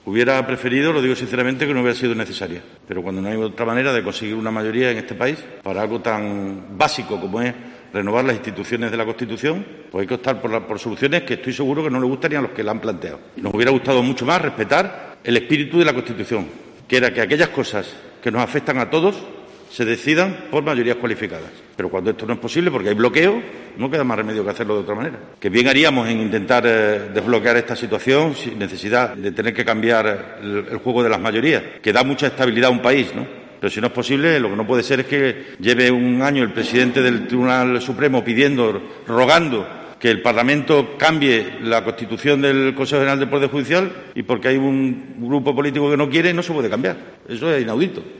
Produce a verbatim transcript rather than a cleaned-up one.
Hubiera preferido, lo digo sinceramente, que no hubiera sido necesaria. Pero cuando no hay otra manera de conseguir una mayoría en este país para algo tan básico como es renovar las instituciones de la Constitución, pues hay que optar por, la, por soluciones que estoy seguro que no le gustarían a los que la han planteado. Nos hubiera gustado mucho más respetar el espíritu de la Constitución, que era que aquellas cosas que nos afectan a todos se decidan por mayorías cualificadas. Pero cuando esto no es posible, porque hay bloqueo, no queda más remedio que hacerlo de otra manera. Que bien haríamos en intentar eh, desbloquear esta situación sin necesidad de tener que cambiar el, el juego de las mayorías, que da mucha estabilidad a un país, ¿no? Pero si no es posible, lo que no puede ser es que lleve un año el presidente del Tribunal Supremo pidiendo, rogando que el Parlamento cambie la Constitución del Consejo General del Poder Judicial y porque hay un grupo político que no quiere, no se puede cambiar. Eso es inaudito.